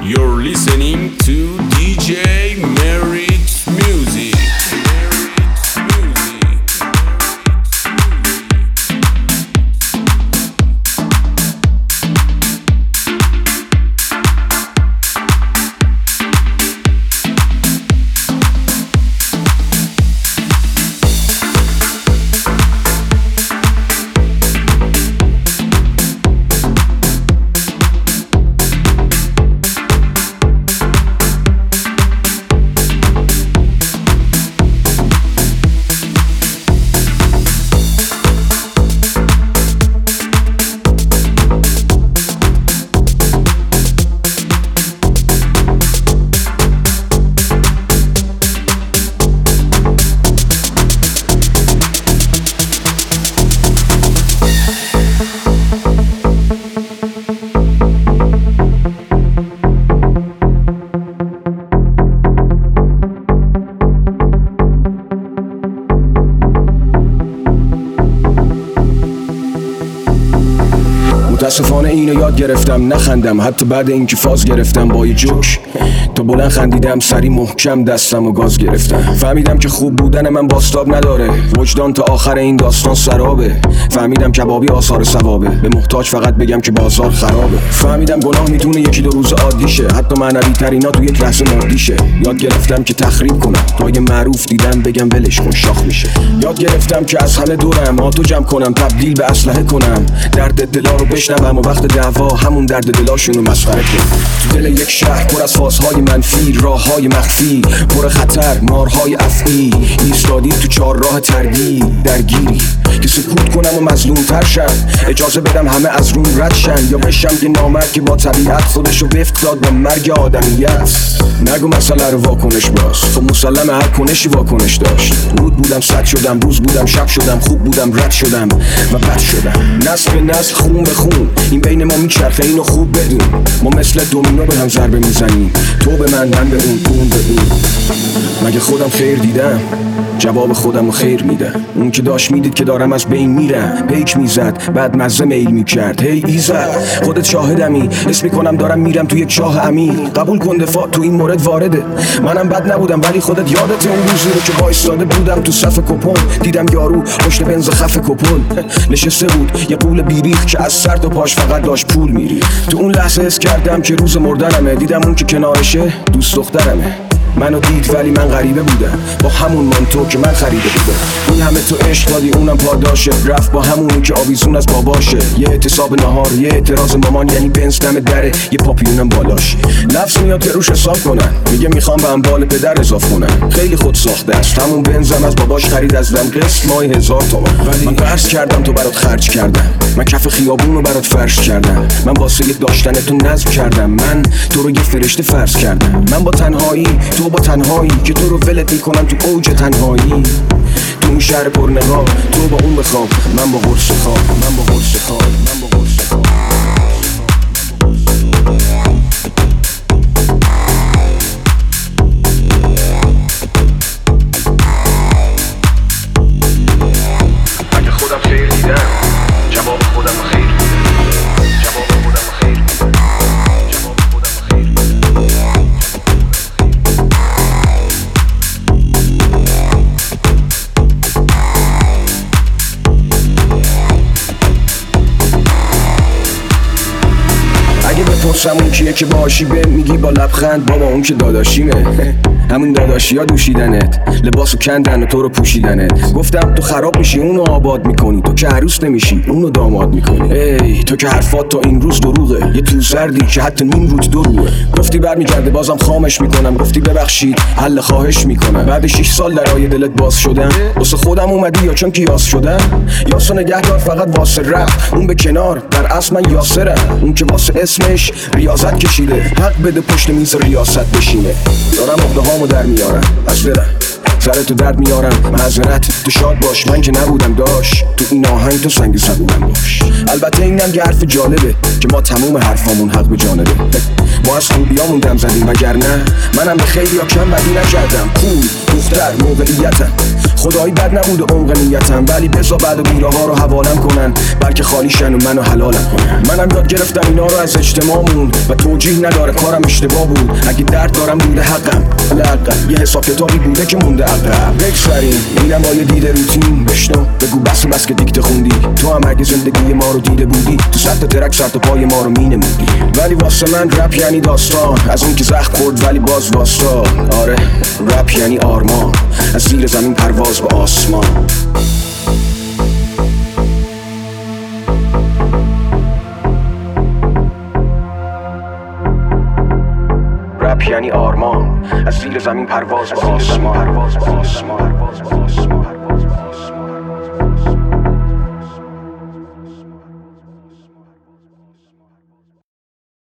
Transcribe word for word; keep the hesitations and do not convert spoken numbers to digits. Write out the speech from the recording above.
You're listening to دی جی Merit Music. متاسفانه اینو یاد گرفتم نخندم، حتی بعد اینکه فاز گرفتم با یه جوک تا بلند خندیدم، سری محکم دستم و گاز گرفتم. فهمیدم که خوب بودن من باستاب نداره، وجدان تا آخر این داستان سرابه. فهمیدم کبابی آثار ثوابه، به محتاج فقط بگم که بازار خرابه. فهمیدم گناه میتونه یکی دو روز عادیشه، حتی معنوی ترینا تو یک لحظه مادیشه. یاد گرفتم که تخریب کنم تا یه معروف دیدم بگم ولش کن شاخ میشه. یاد گرفتم که از همه دورم آتو جمع کنم، تبدیل به اسلحه کنم، درد دلا رو بشنوم و وقت دعوا همون درد دلاشونو مسخره کنم. تو دل یک شهر پر از فازهای منفی، راههای مخفی پر خطر، مارهای افعی، ایستادی تو چهار راه تردی درگیری که سکوت کنم و مظلوم تر شم، اجازه بدم همه از روم رد شن، یا بشم یه نامرد که با طبیعت خودشو وفق داد با مرگ آدمیت. نگو مسئله رو واکنش باز، خب مسلمه هر کنشی واکنش داشت. رود بودم صد شدم، روز بودم شب شدم، خوب بودم رد شدم و بد شدم. نسل به نسل خون به خون این بین ما میچرخه، اینو خوب بدون. ما مثل دومینو به هم ضربه میزنیم، تو به من من به اون اون به اون. مگه خودم خیر دیدم؟ جواب خودم رو خیر میدم. اون که داشت میدید که دارم از بین میرم، پیک میزد بعد مزه میل میکرد. هی ایزد خودت شاهدمی، اسم میکنم دارم میرم تو یک چاه عمیق. قبول کن دفاع تو این مورد وارده، منم بد نبودم ولی خودت یادت اون روزی رو که وایساده بودم تو صف کپون، دیدم یارو پشت بنز خف کپون نشسته بود، یه پول بیریخ که از سر تا پاش فقط داشت پول میری. تو اون لحظه حس کردم که روز مردنمه، دیدم اون که کنارشه دوست دخترمه. منو دید ولی من غریبه بودم، با همون مانتو که من خریده بودم. اون همه تو عشق دادی اونم پاداشه، رفت با همونی که آویزون از باباشه. یه اعتصاب نهار، یه اعتراض مامان، یعنی بنز دم دره، یه پاپیونم بالاش. لفظ میاد که روش حساب کنن، میگه میخوام به اموال پدر اضاف کنن. خیلی خود ساخته است، همون بنزم از باباش خرید از دم، قسط ماهی هزار تومان. ولی من قرض کردم تو برات خرج کردم، من کف خیابون رو برات فرش کردم، من واسه یک داشتن تو نظم کردم، من تو رو یه فرشته فرض کردم. من با تنهایی تو با تنهایی که تو رو ولت میکنم تو اوج تنهایی، تو این شهر پر نقاب، تو با اون بخواب، من با قرص خواب، من با قرص خواب، من با قرص خواب. اگه خودم خیر دیدم، جواب خودم خیر میدم، جواب خودم خیر میدم، جواب خودم خیر میدم. بپرسم اون کیه که باشی به میگی با لبخند بابا اون که داداشیمه. همون داداشی ها دوشیدنت، لباسو کندن و تو رو پوشیدنت. گفتم تو خراب میشی اونو آباد میکنی، تو که عروس نمیشی اونو داماد میکنی. ای تو که حرفات تا این روز دروغه، یه تو زردی که حتی نیم روت دروغه. گفتی برمیگرده بازم خامش میکنم، گفتی ببخشید حل خواهش میکنم. بعد شش سال درای دلت باز شدم، واسه خودم اومدی یا چون که یاس شدم؟ یاسو نگهدار فقط واسه رپ، اون به کنار در اصل من یاسرم. اون که واسه اسمش ریاضت کشیده، حق بده پشت میز ریاست بشینه. دارم عقده هامو در میارم از دلم، سرتو درد میارم معذرت تو شاد باش، من که نبودم داش تو این آهنگ تو سنگ صبورم باش. البته اینم که حرف جالبه که ما تموم حرفامون حق به جانبه. ما از خوبیامون دم زدیم وگرنه منم به خیلی ها کم بدی نکردم. پول، دختر، موقعیتم خدایی بد نبود عمق نیتم، ولی بزا بعد و بیره ها رو حوالم کنن بلکه خالیشن و منو حلالم کنن. منم یاد گرفتم اینا رو از اجتماعمون و توجیه نداره کارم اشتباه بود. اگه درد دارم بوده حقم، حقم یه حساب کتابی بوده که مونده عقب. بگذریم اینم با یه دیده روتین بشنو بگو بس بس که دیکته خوندی. تو هم اگه زندگی ما رو دیده بودی تو سطح ترک سر تا پای ما رو مینمودی. ولی واسه من رپ یعنی داستان از اون که زخم خورد ولی باز واستا. آره رپ یعنی آرمان از زیر زمین پرواز به آسمان. رپ یعنی آرمان از زیر زمین پرواز به آسمان.